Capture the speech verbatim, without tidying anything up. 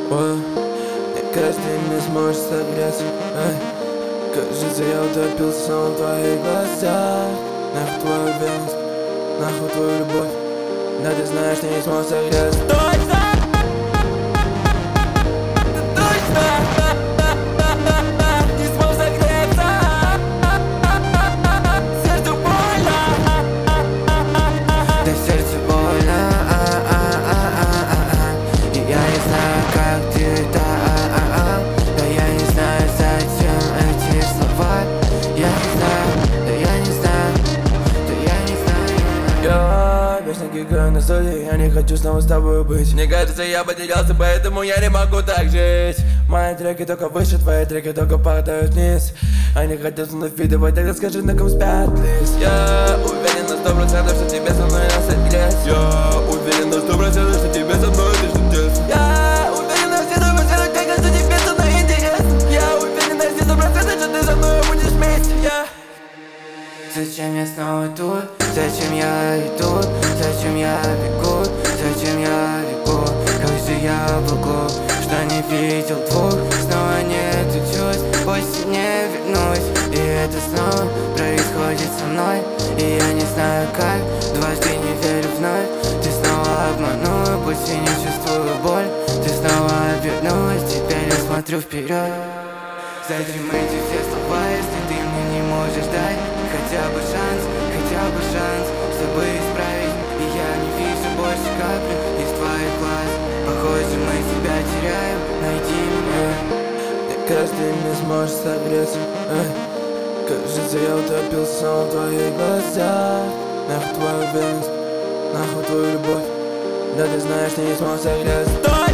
Ой, мне каждый не сможет согреться. Эй, кажется, я утопился в твоих глазах. Нахуй твою уверенность, нахуй твою любовь. Да ты знаешь, ты не сможешь согреться. Точно! Вечно гигаю на соли, я не хочу снова с тобой быть. Мне кажется, я потерялся, поэтому я не могу так жить. Мои треки только выше, твои треки только падают вниз. Они хотят вновь видывать, тогда скажи, на ком спят лист. Я уверен на сто процентов, что тебе со мной нас лет. Я уверен на сто процентов, что тебе со мной лишь детство. Я уверен на все сто процентов, как что тебе со мной интересно. Я уверен на все сто процентов, что ты со мной будешь вместе. Я Зачем я снова тут? Зачем я иду? Зачем я бегу? Зачем я бегу? Как же я могу, что не видел двух? Снова нету чувств, больше не вернусь. И это снова происходит со мной. И я не знаю как, дважды не верю вновь. Ты снова обманула, больше не чувствую боль. Ты снова обернулась, теперь я смотрю вперед. Зачем эти все слова, если ты мне не можешь дать хотя бы шанс, хотя бы шанс, чтобы исправить. И я не вижу больше капли из твоих глаз. Похоже, мы себя теряем, найди меня. Мне каждый не сможет согреться. Эй, кажется, я утопился в твоих глазах. Нахуй твою уверенность, нахуй твою любовь. Да ты знаешь, ты не сможешь согреться.